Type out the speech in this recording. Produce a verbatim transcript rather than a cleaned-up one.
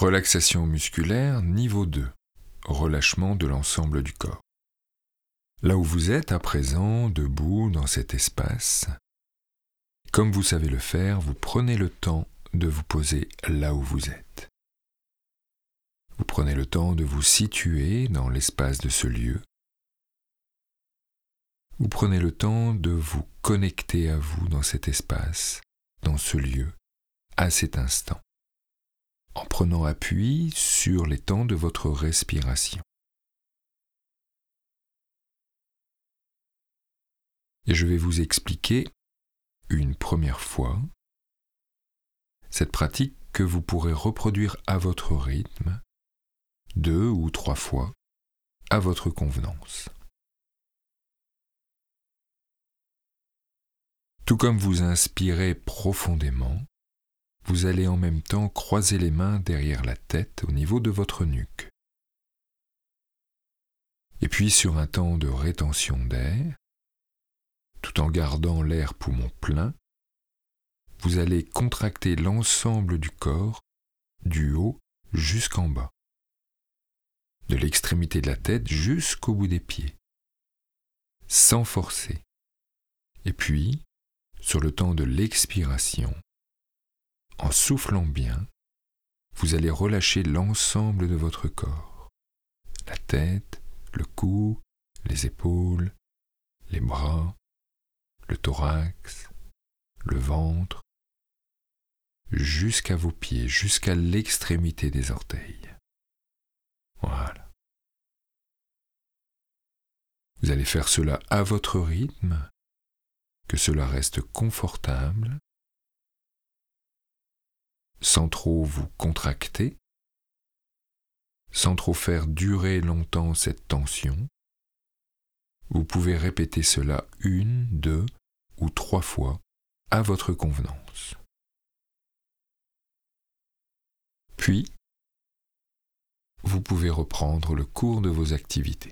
Relaxation musculaire niveau deux. Relâchement de l'ensemble du corps. Là où vous êtes à présent, debout dans cet espace, comme vous savez le faire, vous prenez le temps de vous poser là où vous êtes. Vous prenez le temps de vous situer dans l'espace de ce lieu. Vous prenez le temps de vous connecter à vous dans cet espace, dans ce lieu, à cet instant, en prenant appui sur les temps de votre respiration. Et je vais vous expliquer une première fois cette pratique que vous pourrez reproduire à votre rythme, deux ou trois fois, à votre convenance. Tout comme vous inspirez profondément, vous allez en même temps croiser les mains derrière la tête au niveau de votre nuque. Et puis sur un temps de rétention d'air, tout en gardant l'air poumon plein, vous allez contracter l'ensemble du corps, du haut jusqu'en bas, de l'extrémité de la tête jusqu'au bout des pieds, sans forcer. Et puis, sur le temps de l'expiration, en soufflant bien, vous allez relâcher l'ensemble de votre corps, la tête, le cou, les épaules, les bras, le thorax, le ventre, jusqu'à vos pieds, jusqu'à l'extrémité des orteils. Voilà. Vous allez faire cela à votre rythme, que cela reste confortable, sans trop vous contracter, sans trop faire durer longtemps cette tension. Vous pouvez répéter cela une, deux ou trois fois à votre convenance. Puis, vous pouvez reprendre le cours de vos activités.